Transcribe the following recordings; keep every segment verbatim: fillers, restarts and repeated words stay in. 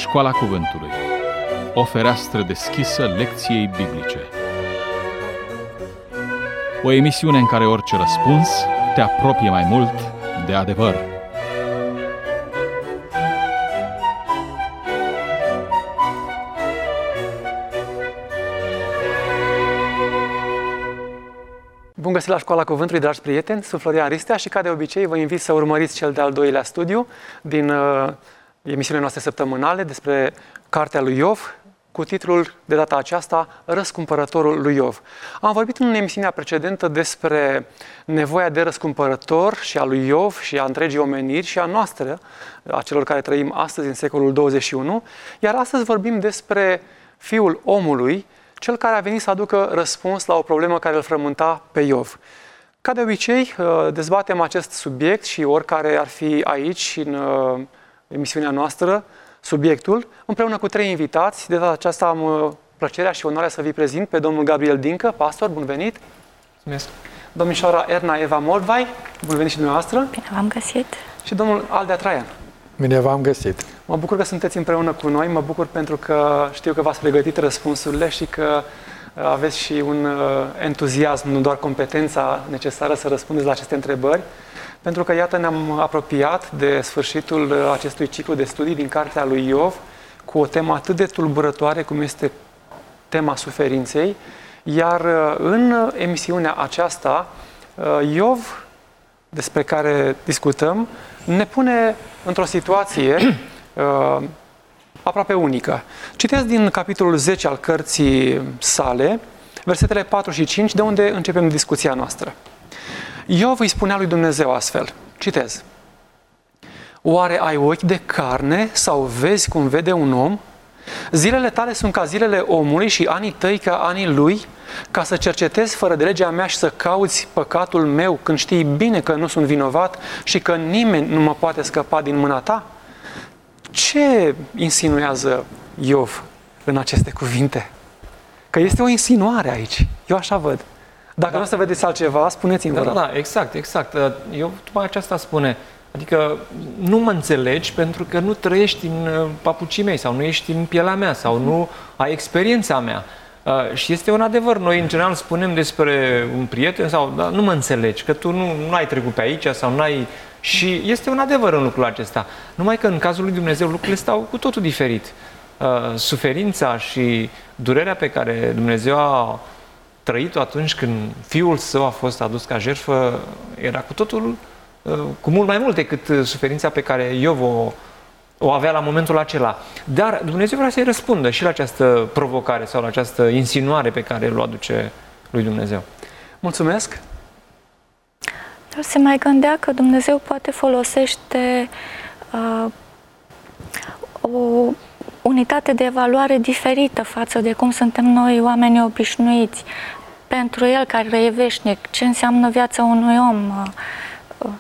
Școala Cuvântului, o fereastră deschisă lecției biblice. O emisiune în care orice răspuns te apropie mai mult de adevăr. Bun găsit la Școala Cuvântului, dragi prieteni! Sunt Florian Ristea și, ca de obicei, vă invit să urmăriți cel de-al doilea studiu din uh, emisiunile noastre săptămânale despre Cartea lui Iov, cu titlul, de data aceasta, Răscumpărătorul lui Iov. Am vorbit în emisiunea precedentă despre nevoia de răscumpărător și a lui Iov și a întregii omeniri și a noastră, a celor care trăim astăzi în secolul douăzeci și unu, iar astăzi vorbim despre Fiul omului, cel care a venit să aducă răspuns la o problemă care îl frământa pe Iov. Ca de obicei, dezbatem acest subiect și oricare ar fi aici, în emisiunea noastră, subiectul, împreună cu trei invitați. De data aceasta am plăcerea și onoarea să vi prezint pe domnul Gabriel Dincă, pastor, bun venit! Mulțumesc! Domnișoara Erna Eva Moldvai, bun venit și dumneavoastră! Bine v-am găsit! Și domnul Aldea Traian. Bine v-am găsit! Mă bucur că sunteți împreună cu noi, mă bucur pentru că știu că v-ați pregătit răspunsurile și că aveți și un entuziasm, nu doar competența necesară să răspundeți la aceste întrebări, pentru că, iată, ne-am apropiat de sfârșitul acestui ciclu de studii din Cartea lui Iov, cu o temă atât de tulburătoare cum este tema suferinței, iar în emisiunea aceasta, Iov, despre care discutăm, ne pune într-o situație uh, aproape unică. Citesc din capitolul zece al cărții sale, versetele patru și cinci, de unde începem discuția noastră. Iov îi spunea lui Dumnezeu astfel, citez: Oare ai ochi de carne sau vezi cum vede un om? Zilele tale sunt ca zilele omului și anii tăi ca anii lui, ca să cercetezi fără de legea mea și să cauți păcatul meu când știi bine că nu sunt vinovat și că nimeni nu mă poate scăpa din mâna ta? Ce insinuează Iov în aceste cuvinte? Că este o insinuare aici. Eu așa văd. Dacă da. nu o să vedeți altceva, spuneți-mi. Da, da, exact, exact. Eu după aceasta spune, adică nu mă înțelegi pentru că nu trăiești în papucii mei sau nu ești în pielea mea sau nu ai experiența mea. Uh, și este un adevăr. Noi, în general, spunem despre un prieten sau da, nu mă înțelegi, că tu nu, nu ai trecut pe aici sau nu ai... Și este un adevăr în lucrul acesta. Numai că în cazul lui Dumnezeu lucrurile stau cu totul diferit. Uh, suferința și durerea pe care Dumnezeu a trăit-o atunci când Fiul Său a fost adus ca jertfă era cu totul, uh, cu mult mai mult decât suferința pe care Iov o o avea la momentul acela. Dar Dumnezeu vrea să-i răspundă și la această provocare sau la această insinuare pe care o aduce lui Dumnezeu. Mulțumesc! El se mai gândea că Dumnezeu poate folosește uh, o unitate de evaluare diferită față de cum suntem noi, oamenii obișnuiți. Pentru El, care e veșnic, ce înseamnă viața unui om? Uh, uh,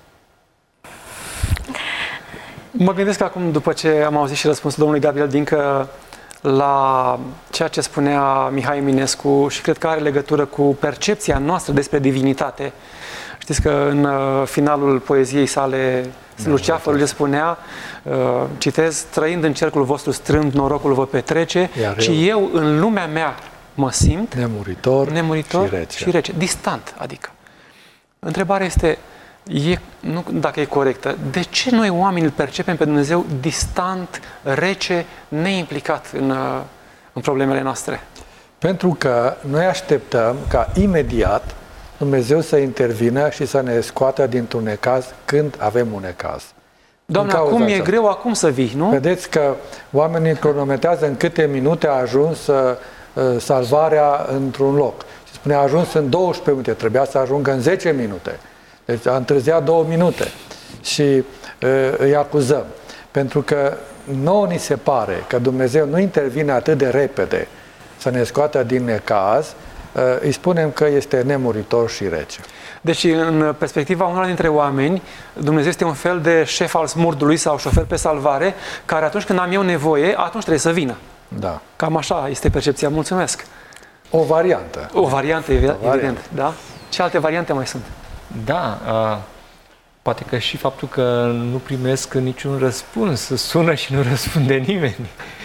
Mă gândesc acum, după ce am auzit și răspunsul domnului Gabriel Dincă la ceea ce spunea Mihai Eminescu și cred că are legătură cu percepția noastră despre divinitate. Știți că în finalul poeziei sale, Luceafărul le spunea, citez, trăind în cercul vostru strâmb, norocul vă petrece, iar și eu, eu în lumea mea mă simt nemuritor, nemuritor și, rece. și rece. Distant, adică. Întrebarea este, E, nu dacă e corectă, de ce noi oamenii îl percepem pe Dumnezeu distant, rece, neimplicat în, în problemele noastre? Pentru că noi așteptăm ca imediat Dumnezeu să intervină și să ne scoată dintr-un necaz când avem un necaz. Doamne, acum e greu, acum să vii, nu? Vedeți că oamenii cronometrează în câte minute a ajuns uh, salvarea într-un loc. Și spune, a ajuns în douăsprezece minute, trebuia să ajungă în zece minute. Deci a întârziat două minute și uh, îi acuzăm. Pentru că nouă ni se pare că Dumnezeu nu intervine atât de repede să ne scoată din necaz, uh, îi spunem că este nemuritor și rece. Deci, în perspectiva unora dintre oameni, Dumnezeu este un fel de șef al smurdului sau șofer pe salvare, care atunci când am eu nevoie, atunci trebuie să vină. Da. Cam așa este percepția. Mulțumesc. O variantă. O variantă, evident, o variantă. Da? Ce alte variante mai sunt? Da, uh, Poate că și faptul că nu primesc niciun răspuns, sună și nu răspunde nimeni.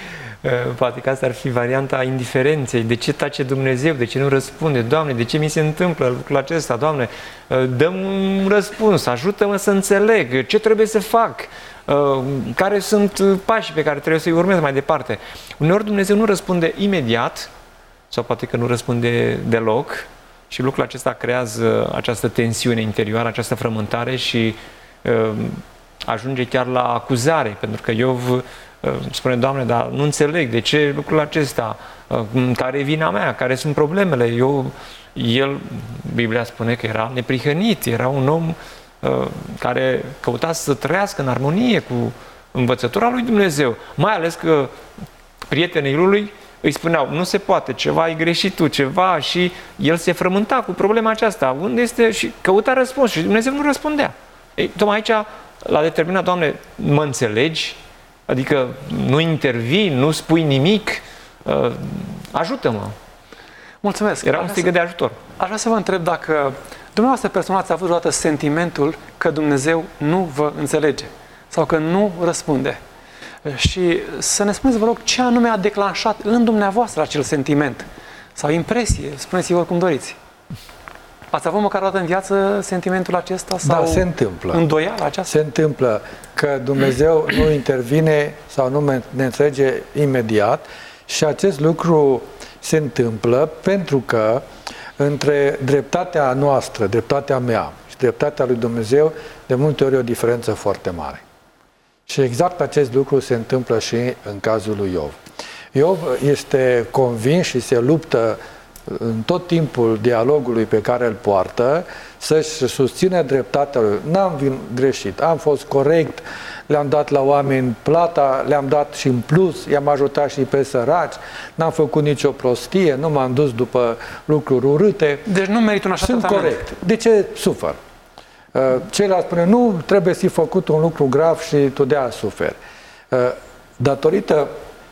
Poate că asta ar fi varianta indiferenței. De ce tace Dumnezeu? De ce nu răspunde? Doamne, de ce mi se întâmplă lucrul acesta? Doamne, dă-mi un răspuns, ajută-mă să înțeleg ce trebuie să fac, care sunt pașii pe care trebuie să-i urmez mai departe. Uneori Dumnezeu nu răspunde imediat, sau poate că nu răspunde deloc, și lucrul acesta creează această tensiune interioară, această frământare și uh, ajunge chiar la acuzare, pentru că Iov uh, spune, Doamne, dar nu înțeleg de ce lucrul acesta, uh, care e vina mea, care sunt problemele. Eu, el, Biblia spune că era neprihănit, era un om uh, care căuta să trăiască în armonie cu învățătura lui Dumnezeu, mai ales că prietenii lui îi spuneau, nu se poate, ceva ai greșit tu, ceva, și el se frământa cu problema aceasta. Unde este? Și căuta răspuns și Dumnezeu nu răspundea. Ei, tocmai aici l-a determinat, Doamne, mă înțelegi? Adică nu intervii, nu spui nimic, uh, ajută-mă. Mulțumesc. Era un strigăt de ajutor. Aș vrea să vă întreb dacă dumneavoastră personal ați avut vreodată sentimentul că Dumnezeu nu vă înțelege sau că nu răspunde. Și să ne spuneți, vă rog, ce anume a declanșat în dumneavoastră acel sentiment sau impresie, spuneți-vă oricum doriți. Ați avut măcar o dată în viață sentimentul acesta? Sau da, se întâmplă. Îndoiala aceasta? Se întâmplă că Dumnezeu nu intervine sau nu ne înțelege imediat și acest lucru se întâmplă pentru că între dreptatea noastră, dreptatea mea și dreptatea lui Dumnezeu, de multe ori e o diferență foarte mare. Și exact acest lucru se întâmplă și în cazul lui Iov. Iov este convins și se luptă în tot timpul dialogului pe care îl poartă să-și susține dreptatea lui. N-am greșit, am fost corect, le-am dat la oameni plata, le-am dat și în plus, i-am ajutat și pe săraci, n-am făcut nicio prostie, nu m-am dus după lucruri urâte. Deci nu merită un așa Sunt tratament. corect. De ce sufăr? Ceilalți spune, nu trebuie să fi făcut un lucru grav și tu de-aia suferi. Datorită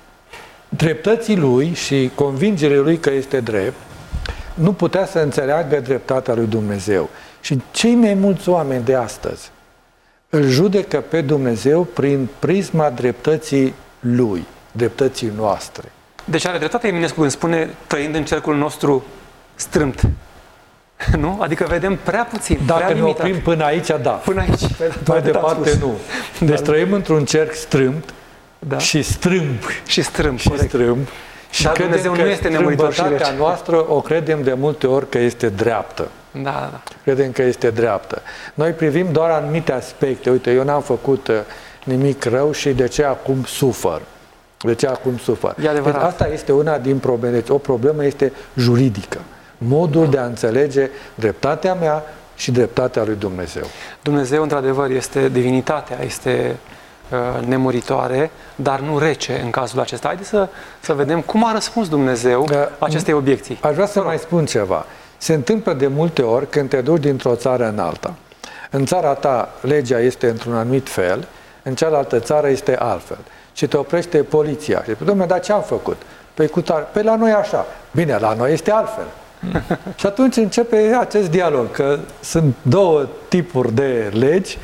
dreptății lui și convingerii lui că este drept, nu putea să înțeleagă dreptatea lui Dumnezeu. Și cei mai mulți oameni de astăzi îl judecă pe Dumnezeu prin prisma dreptății lui, dreptății noastre. Deci are dreptate Eminescu când spune, trăind în cercul nostru strâmt. Nu? Adică vedem prea puțin, Dacă prea ne limitat. oprim până aici, da. Până aici. Mai departe, nu. Deci trăim într-un cerc strâmt, Da. și strâmb. Și strâmb, Și corect. strâmb. Și Dar credem Dumnezeu că nu este nemuritor și strâmbătatea rece. noastră o credem de multe ori că este dreaptă. Da, da, da. Credem că este dreaptă. Noi privim doar anumite aspecte. Uite, eu n-am făcut uh, nimic rău și de ce acum sufăr? De ce acum sufăr? E adevărat. Deci asta este una din probleme. Deci o problemă este juridică. Modul de a înțelege dreptatea mea și dreptatea lui Dumnezeu. Dumnezeu, într-adevăr, este divinitatea, este uh, nemuritoare, dar nu rece în cazul acesta. Haideți să, să vedem cum a răspuns Dumnezeu Uh, acestei obiecții. Aș vrea să mai spun ceva. Se întâmplă de multe ori când te duci dintr-o țară în alta. În țara ta legea este într-un anumit fel, în cealaltă țară este altfel. Și te oprește poliția. Și spune, dom'le, dar ce am făcut? Păi, cu tar- păi la noi așa. Bine, la noi este altfel. Și atunci începe acest dialog, că sunt două tipuri de legi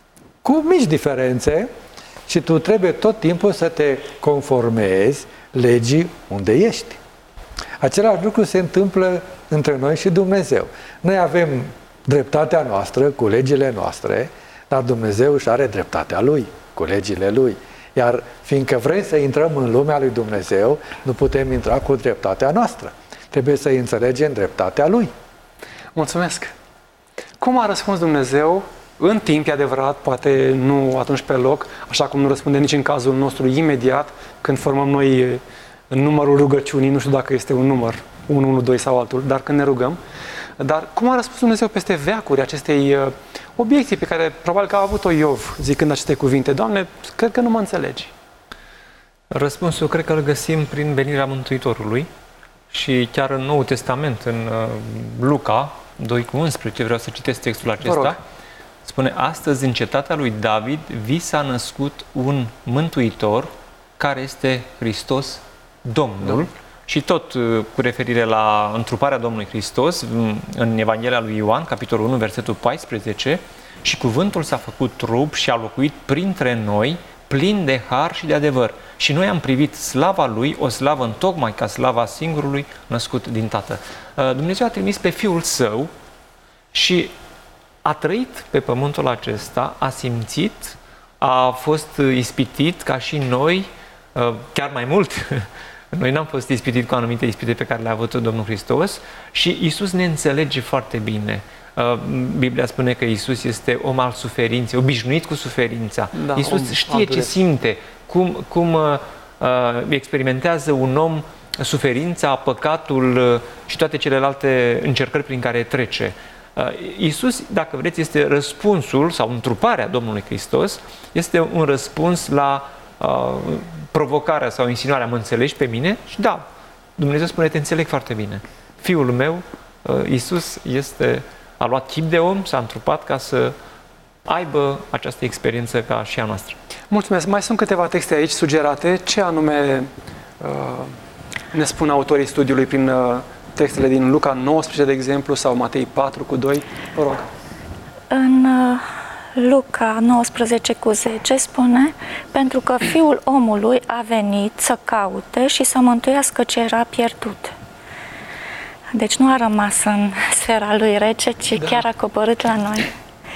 cu mici diferențe și tu trebuie tot timpul să te conformezi legii unde ești. Același lucru se întâmplă între noi și Dumnezeu. Noi avem dreptatea noastră cu legile noastre, dar Dumnezeu își are dreptatea Lui cu legile Lui. Iar fiindcă vrem să intrăm în lumea lui Dumnezeu, nu putem intra cu dreptatea noastră. Trebuie să înțelegem dreptatea Lui. Mulțumesc! Cum a răspuns Dumnezeu în timp, e adevărat, poate nu atunci pe loc, așa cum nu răspunde nici în cazul nostru imediat, când formăm noi numărul rugăciunii, nu știu dacă este un număr, unu unu doi sau altul, dar când ne rugăm. Dar cum a răspuns Dumnezeu peste veacuri acestei uh, obiecții pe care probabil că a avut-o Iov, zicând aceste cuvinte? Doamne, cred că nu mă înțelegi. Răspunsul cred că îl găsim prin venirea Mântuitorului și chiar în Noul Testament, în uh, Luca doi cu unsprezece, vreau să citesc textul acesta. Spune, astăzi în cetatea lui David vi s-a născut un Mântuitor care este Hristos Domnul. Da. Și tot uh, cu referire la întruparea Domnului Hristos, în Evanghelia lui Ioan, capitolul unu, versetul paisprezece, Și cuvântul s-a făcut trup și a locuit printre noi, plin de har și de adevăr. Și noi am privit slava Lui, o slavă întocmai ca slava singurului născut din Tată. Dumnezeu a trimis pe Fiul Său și a trăit pe pământul acesta, a simțit, a fost ispitit ca și noi, chiar mai mult. Noi n-am fost ispitit cu anumite ispite pe care le-a avut Domnul Hristos și Iisus ne înțelege foarte bine. Biblia spune că Iisus este om al suferinței, obișnuit cu suferința. Da, Iisus știe ce simte, cum, cum uh, experimentează un om suferința, păcatul și toate celelalte încercări prin care trece. Uh, Iisus, dacă vreți, este răspunsul sau întruparea Domnului Hristos, este un răspuns la uh, provocarea sau insinuarea, mă înțelegi pe mine? Și da, Dumnezeu spune, te înțeleg foarte bine. Fiul meu, uh, Iisus, este... a luat chip de om, s-a întrupat ca să aibă această experiență ca și a noastră. Mulțumesc. Mai sunt câteva texte aici sugerate. Ce anume uh, ne spun autorii studiului prin uh, textele din Luca nouăsprezece, de exemplu, sau Matei patru cu doi? Vă rog. În uh, Luca nouăsprezece cu zece spune: pentru că Fiul omului a venit să caute și să mântuiască ce era pierdut. Deci nu a rămas în sfera lui rece, ci da. chiar a coborât la noi.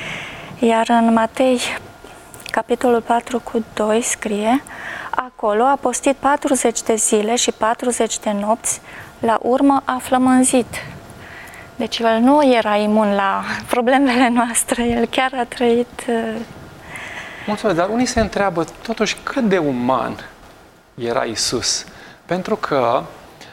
Iar în Matei, capitolul patru cu doi, scrie: acolo a postit patruzeci de zile și patruzeci de nopți, la urmă a flămânzit. Deci el nu era imun la problemele noastre, el chiar a trăit... Mulțumesc, dar unii se întreabă totuși cât de uman era Iisus. Pentru că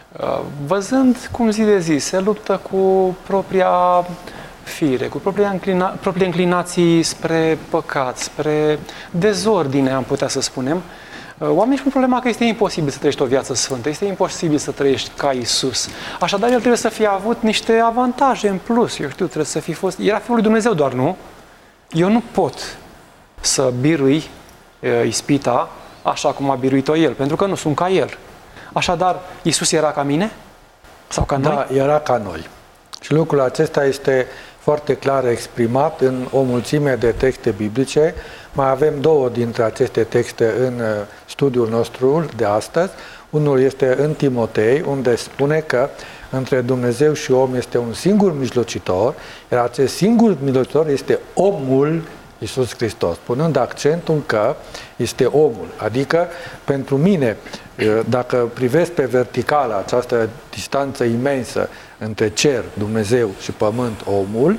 văzând cum zi de zi se luptă cu propria fire, cu propria înclina, propria înclinații spre păcat, spre dezordine, am putea să spunem, oamenii își pun problema că este imposibil să trăiești o viață sfântă, este imposibil să trăiești ca Iisus. Așadar, el trebuie să fie avut niște avantaje în plus, eu știu, trebuie să fi fost... Era Fiul lui Dumnezeu doar, nu? Eu nu pot să birui e, ispita așa cum a biruit-o El, pentru că nu sunt ca El. Așadar, Iisus era ca mine? Sau ca noi? Da, era ca noi. Și lucrul acesta este foarte clar exprimat în o mulțime de texte biblice. Mai avem două dintre aceste texte în studiul nostru de astăzi. Unul este în Timotei, unde spune că între Dumnezeu și om este un singur mijlocitor, iar acest singur mijlocitor este omul Iisus Hristos, punând accentul că este omul. Adică, pentru mine, dacă privesc pe verticală această distanță imensă între cer, Dumnezeu și pământ, omul,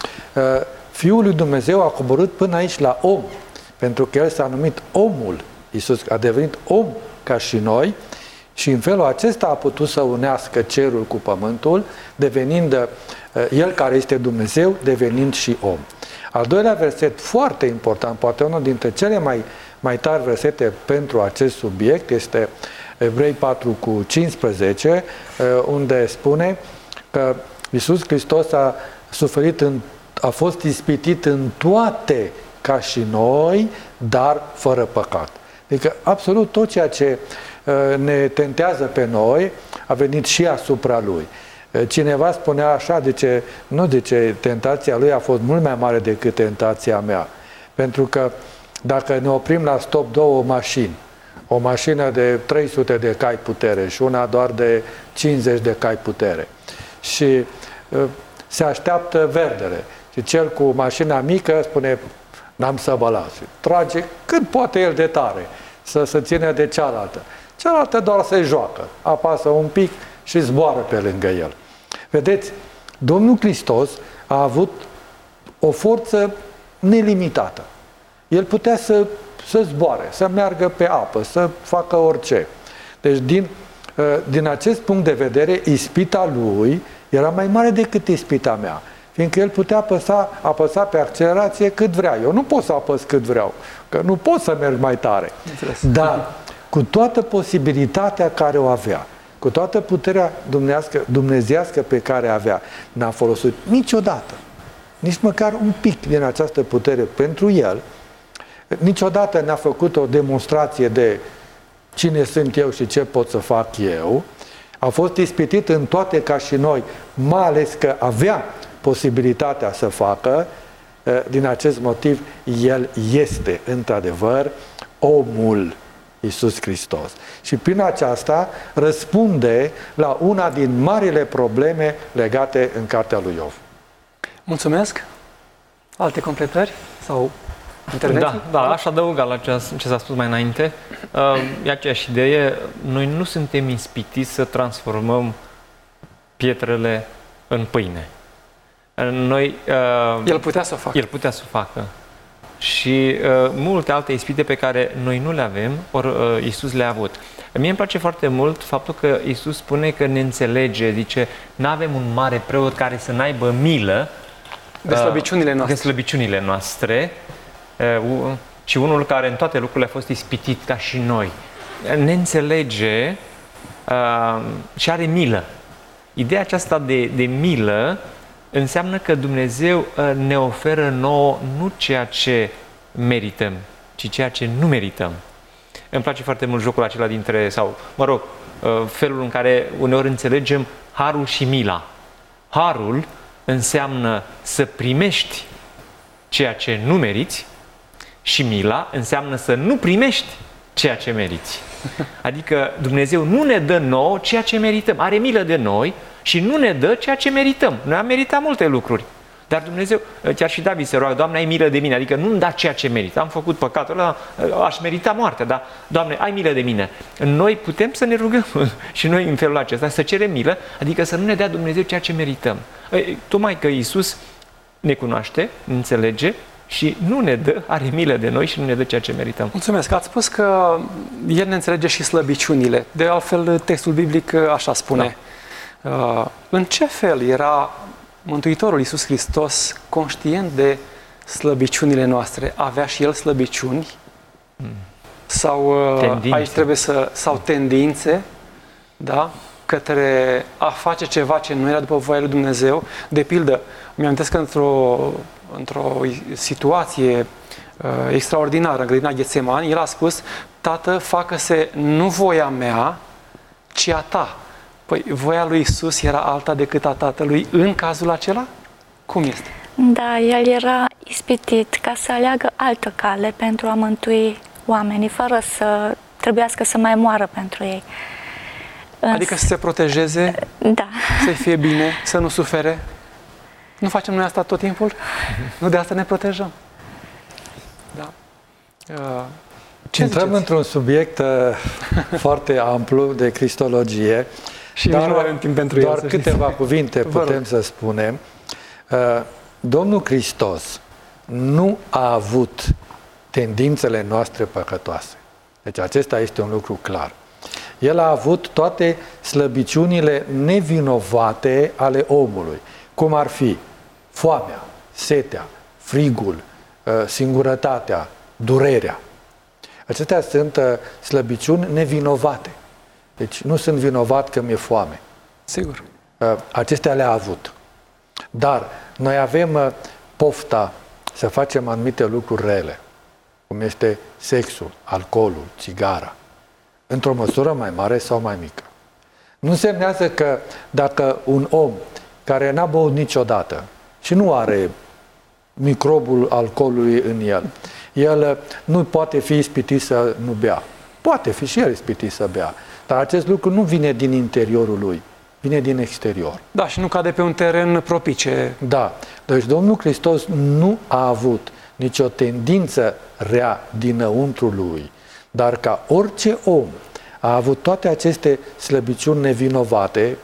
Fiul lui Dumnezeu a coborât până aici la om, pentru că El s-a numit omul. Iisus a devenit om ca și noi și în felul acesta a putut să unească cerul cu pământul, devenind El care este Dumnezeu, devenind și om. Al doilea verset, foarte important, poate unul dintre cele mai, mai tari versete pentru acest subiect, este Evrei patru cu cincisprezece, unde spune că Iisus Hristos a suferit, în, a fost ispitit în toate ca și noi, dar fără păcat. Adică absolut tot ceea ce ne tentează pe noi a venit și asupra Lui. Cineva spunea așa, de ce, nu de ce tentația lui a fost mult mai mare decât tentația mea. Pentru că dacă ne oprim la stop două mașini, o mașină de trei sute de cai putere și una doar de cincizeci de cai putere, și uh, se așteaptă verdele, și cel cu mașina mică spune, n-am să mă las. Trage cât poate el de tare, să se ține de cealaltă. Cealaltă doar se joacă, apasă un pic și zboară pe lângă el. Vedeți, Domnul Hristos a avut o forță nelimitată. El putea să, să zboare, să meargă pe apă, să facă orice. Deci, din, din acest punct de vedere, ispita lui era mai mare decât ispita mea. Fiindcă el putea apăsa, apăsa pe accelerație cât vrea. Eu nu pot să apăs cât vreau, că nu pot să merg mai tare. Dar, cu toată posibilitatea care o avea, cu toată puterea dumnezească pe care avea, n-a folosit niciodată, nici măcar un pic din această putere pentru el. Niciodată n-a făcut o demonstrație de cine sunt eu și ce pot să fac eu. A fost ispitit în toate ca și noi, mai ales că avea posibilitatea să facă, din acest motiv, El este, într-adevăr, omul Iisus Hristos. Și prin aceasta răspunde la una din marile probleme legate în cartea lui Iov. Mulțumesc! Alte completări sau intervenții? Da, da, aș adăuga la ce, ce s-a spus mai înainte. E aceeași idee. Noi nu suntem ispitiți să transformăm pietrele în pâine. Noi, El putea să o facă. El putea să o facă. Și uh, multe alte ispite pe care noi nu le avem, ori uh, Iisus le-a avut. Mie îmi place foarte mult faptul că Iisus spune că ne înțelege, zice, nu avem un mare preot care să n-aibă milă de slăbiciunile noastre, de slăbiciunile noastre uh, ci unul care în toate lucrurile a fost ispitit ca și noi. Ne înțelege uh, și are milă. Ideea aceasta de, de milă înseamnă că Dumnezeu ne oferă nouă nu ceea ce merităm, ci ceea ce nu merităm. Îmi place foarte mult jocul acela dintre, sau, mă rog, felul în care uneori înțelegem harul și mila. Harul înseamnă să primești ceea ce nu meriți și mila înseamnă să nu primești ceea ce meriți. Adică Dumnezeu nu ne dă nouă ceea ce merităm. Are milă de noi și nu ne dă ceea ce merităm. Noi am meritat multe lucruri. Dar Dumnezeu, chiar și David se roagă, Doamne, ai milă de mine, adică nu-mi da ceea ce merit. Am făcut păcatul ăla, aș merita moartea, dar, Doamne, ai milă de mine. Noi putem să ne rugăm și noi în felul acesta, să cerem milă, adică să nu ne dea Dumnezeu ceea ce merităm. Tocmai că Iisus ne cunoaște, ne înțelege și nu ne dă, are milă de noi și nu ne dă ceea ce merităm. Mulțumesc. Ați spus că El ne înțelege și slăbiciunile. De altfel, textul biblic așa spune. Da. Uh, în ce fel era Mântuitorul Iisus Hristos conștient de slăbiciunile noastre? Avea și El slăbiciuni? Hmm. Sau uh, aici trebuie să... sau tendințe, da? Către a face ceva ce nu era după voia lui Dumnezeu. De pildă, mi-amintesc că într-o, într-o situație uh, extraordinară, în grădina Ghetsemani, El a spus: Tată, facă-se nu voia mea, ci a ta. Păi, voia lui Iisus era alta decât a Tatălui în cazul acela? Cum este? Da, El era ispitit ca să aleagă altă cale pentru a mântui oamenii, fără să trebuiască să mai moară pentru ei. Adică să se protejeze, da. Să-i fie bine, să nu sufere. Nu facem noi asta tot timpul? Nu de asta ne protejăm? Da. Uh, ce Intrăm ziceți? într-un subiect uh, foarte amplu de cristologie. Și dar nu avem timp pentru doar el, câteva cuvinte putem să spunem. Uh, Domnul Hristos nu a avut tendințele noastre păcătoase. Deci acesta este un lucru clar. El a avut toate slăbiciunile nevinovate ale omului, cum ar fi foamea, setea, frigul, singurătatea, durerea. Acestea sunt slăbiciuni nevinovate. Deci nu sunt vinovat că mi-e foame. Sigur. Acestea le-a avut. Dar noi avem pofta să facem anumite lucruri rele, cum este sexul, alcoolul, țigara, într-o măsură mai mare sau mai mică. Nu însemnează că dacă un om care n-a băut niciodată și nu are microbul alcoolului în el, el nu poate fi ispitit să nu bea. Poate fi și el ispitit să bea, dar acest lucru nu vine din interiorul lui, vine din exterior. Da, și nu cade pe un teren propice. Da. Deci Domnul Hristos nu a avut nicio tendință rea dinăuntru lui, dar ca orice om a avut toate aceste slăbiciuni nevinovate.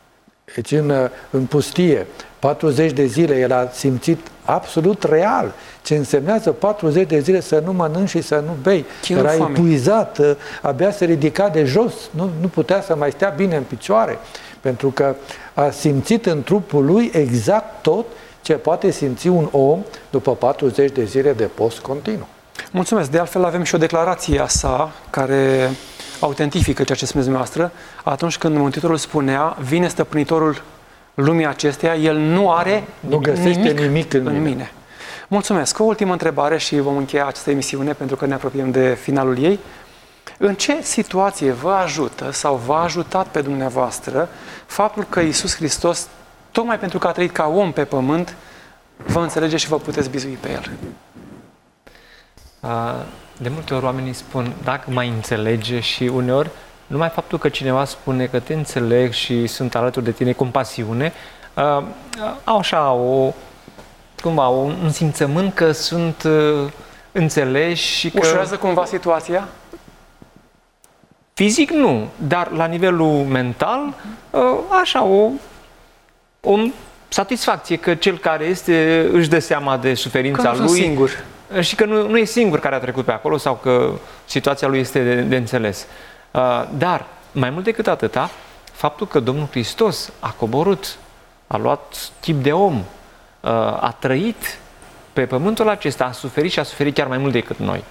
Deci în, în pustie, patruzeci de zile, el a simțit absolut real ce însemnează patruzeci de zile să nu mănânci și să nu bei. Chinul Era foamei. epuizat, abia se ridica de jos, nu, nu putea să mai stea bine în picioare, pentru că a simțit în trupul lui exact tot ce poate simți un om după patruzeci de zile de post continuu. Mulțumesc. De altfel avem și o declarație a sa care autentifică ceea ce spuneți dumneavoastră. Atunci când Mântuitorul spunea: vine stăpânitorul lumii acesteia, el nu are Nu găsește nimic, nimic în, în mine. mine. Mulțumesc. O ultimă întrebare și vom încheia această emisiune pentru că ne apropiem de finalul ei. În ce situație vă ajută sau v-a ajutat pe dumneavoastră faptul că Iisus Hristos, tocmai pentru că a trăit ca om pe pământ, vă înțelege și vă puteți bizui pe El. De multe ori oamenii spun, dacă mai înțelege, și uneori numai faptul că cineva spune că te înțeleg și sunt alături de tine, compasiune, au așa o, cumva, un simțământ că sunt înțeleși și că... Ușurează cumva situația? Fizic nu, dar la nivelul mental, așa, o, o satisfacție că cel care este își dă seama de suferința că nu lui. sunt singur. Și că nu, nu e singur care a trecut pe acolo sau că situația lui este de, de înțeles. Dar, mai mult decât atâta, faptul că Domnul Hristos a coborât, a luat chip de om, a trăit pe pământul acesta, a suferit și a suferit chiar mai mult decât noi.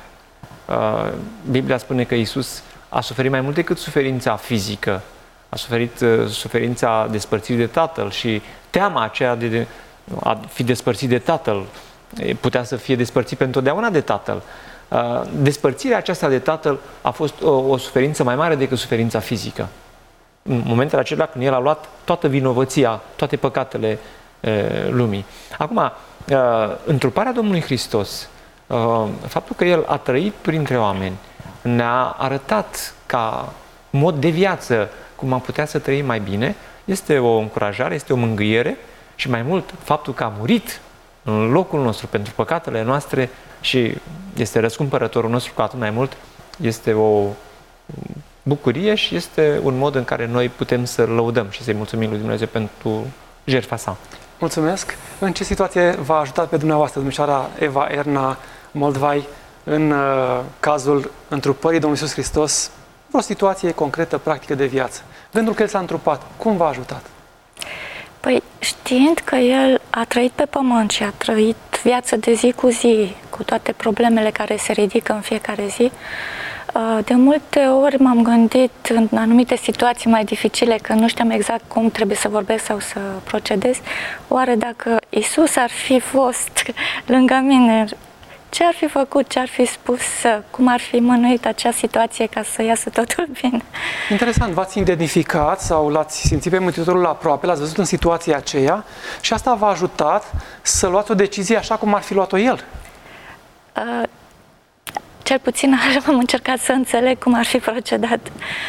Biblia spune că Iisus a suferit mai mult decât suferința fizică, a suferit suferința despărțirii de Tatăl și teama aceea de a fi despărțit de Tatăl. Putea să fie despărțit pentru totdeauna de Tatăl. Despărțirea aceasta de Tatăl a fost o, o suferință mai mare decât suferința fizică. În momentele acelea când El a luat toată vinovăția, toate păcatele e, lumii. Acum, întruparea Domnului Hristos, faptul că El a trăit printre oameni, ne-a arătat ca mod de viață cum am putea să trăim mai bine, este o încurajare, este o mângâiere și mai mult, faptul că a murit în locul nostru pentru păcatele noastre și este răscumpărătorul nostru cu atât mai mult, este o bucurie și este un mod în care noi putem să lăudăm și să-i mulțumim lui Dumnezeu pentru jertfa sa. Mulțumesc! În ce situație v-a ajutat pe dumneavoastră, domnișoara Eva Erna Moldvai, în uh, cazul întrupării Domnului Iisus Hristos, o situație concretă, practică de viață? Gândul că El s-a întrupat, cum v-a ajutat? Păi știind că El a trăit pe pământ și a trăit viață de zi cu zi, cu toate problemele care se ridică în fiecare zi, de multe ori m-am gândit în anumite situații mai dificile, că nu știam exact cum trebuie să vorbesc sau să procedez, oare dacă Iisus ar fi fost lângă mine, ce ar fi făcut, ce ar fi spus, cum ar fi mânuit acea situație ca să iasă totul bine? Interesant, v-ați identificat sau l-ați simțit pe Mântuitorul aproape, l-ați văzut în situația aceea și asta v-a ajutat să luați o decizie așa cum ar fi luat-o El? Uh, cel puțin așa am încercat să înțeleg cum ar fi procedat.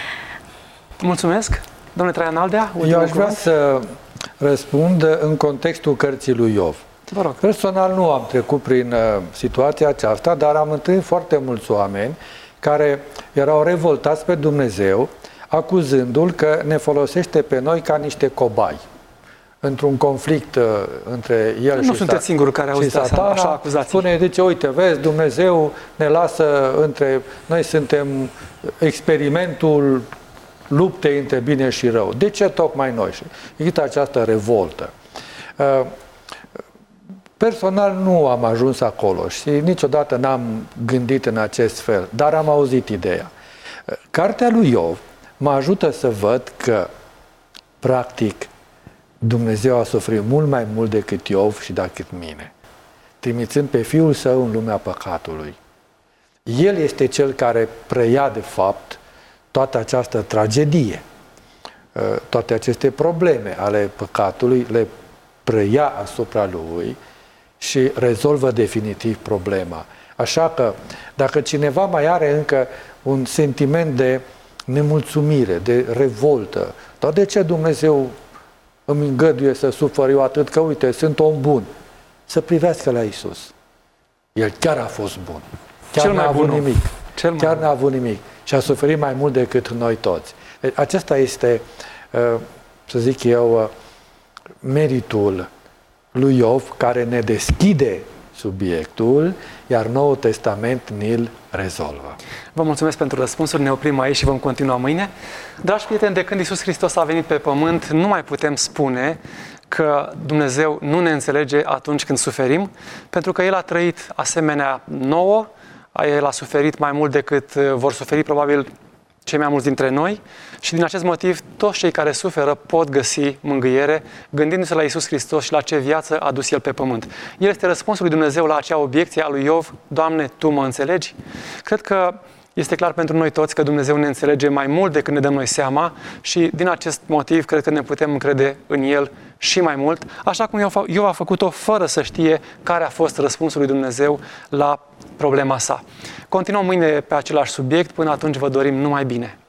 Mulțumesc. Domnule Traian Aldea, eu aș vrea să răspund în contextul cărții lui Iov. Vă rog. Personal nu am trecut prin uh, situația aceasta, dar am întâlnit foarte mulți oameni care erau revoltați pe Dumnezeu, acuzându-L că ne folosește pe noi ca niște cobai. Într-un conflict uh, între El nu și, sunteți singurul care auziți Satana, așa acuzații. Spune, zice, uite, vezi, Dumnezeu ne lasă între... Noi suntem experimentul luptei între bine și rău. De ce tocmai noi? Și există această revoltă. Uh, Personal nu am ajuns acolo și niciodată n-am gândit în acest fel, dar am auzit ideea. Cartea lui Iov mă ajută să văd că, practic, Dumnezeu a suferit mult mai mult decât Iov și decât mine, trimițând pe Fiul Său în lumea păcatului. El este Cel care preia, de fapt, toată această tragedie, toate aceste probleme ale păcatului, le preia asupra Lui și rezolvă definitiv problema. Așa că, dacă cineva mai are încă un sentiment de nemulțumire, de revoltă, dar de ce Dumnezeu îmi îngăduie să sufăr eu atât, că uite, sunt om bun, să privească la Iisus. El chiar a fost bun. Chiar Cel n-a mai avut bun nimic. Cel Chiar mai n-a avut nimic. Și a suferit mai mult decât noi toți. Deci, acesta este, să zic eu, meritul lui Iov, care ne deschide subiectul, iar Noul Testament ni-l rezolvă. Vă mulțumesc pentru răspunsuri, ne oprim aici și vom continua mâine. Dragi prieteni, de când Iisus Hristos a venit pe pământ, nu mai putem spune că Dumnezeu nu ne înțelege atunci când suferim, pentru că El a trăit asemenea nouă, El a suferit mai mult decât vor suferi probabil cei mai mulți dintre noi și din acest motiv toți cei care suferă pot găsi mângâiere gândindu-se la Iisus Hristos și la ce viață a dus El pe pământ. El este răspunsul lui Dumnezeu la acea obiecție a lui Iov: Doamne, Tu mă înțelegi? Cred că Este clar pentru noi toți că Dumnezeu ne înțelege mai mult decât ne dăm noi seama și din acest motiv cred că ne putem încrede în El și mai mult, așa cum Iov a făcut-o fără să știe care a fost răspunsul lui Dumnezeu la problema sa. Continuăm mâine pe același subiect, până atunci vă dorim numai bine!